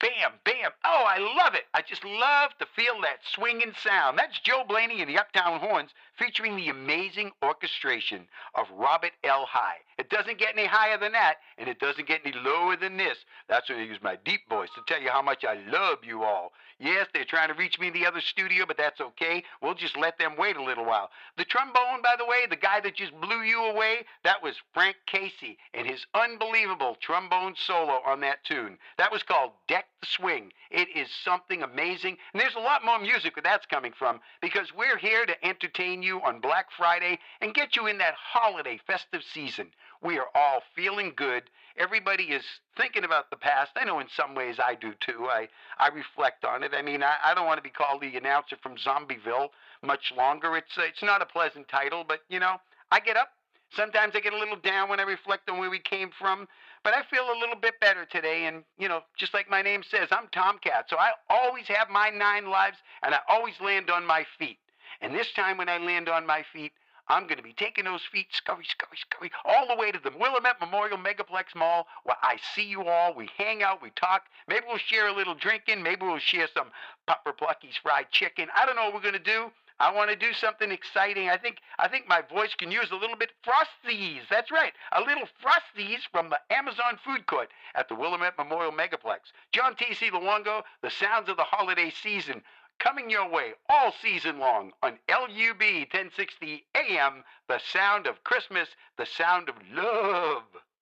Bam, bam. Oh, I love it. I just love to feel that swinging sound. That's Joe Blaney and the Uptown Horns featuring the amazing orchestration of Robert L. High. It doesn't get any higher than that, and it doesn't get any lower than this. That's when I use my deep voice to tell you how much I love you all. Yes, they're trying to reach me in the other studio, but that's okay. We'll just let them wait a little while. The trombone, by the way, the guy that just blew you away, that was Frank Casey and his unbelievable trombone solo on that tune. That was called Deck the Swing. It is something amazing. And there's a lot more music where that's coming from because we're here to entertain you on Black Friday and get you in that holiday festive season. We are all feeling good. Everybody is thinking about the past. I know in some ways I do too. I reflect on it. I mean, I don't want to be called the announcer from Zombieville much longer. It's not a pleasant title, but you know, I get up. Sometimes I get a little down when I reflect on where we came from, but I feel a little bit better today. And, you know, just like my name says, I'm Tomcat. So I always have my 9 lives, and I always land on my feet. And this time when I land on my feet, I'm going to be taking those feet, scurry, scurry, scurry, all the way to the Willamette Memorial Megaplex Mall, where I see you all. We hang out, we talk. Maybe we'll share a little drinking. Maybe we'll share some Papa Plucky's fried chicken. I don't know what we're going to do. I want to do something exciting. I think my voice can use a little bit Frosties. That's right, a little Frosties from the Amazon food court at the Willamette Memorial Megaplex. John T.C. Luongo, the sounds of the holiday season, coming your way all season long on LUB 1060 AM, the sound of Christmas, the sound of love.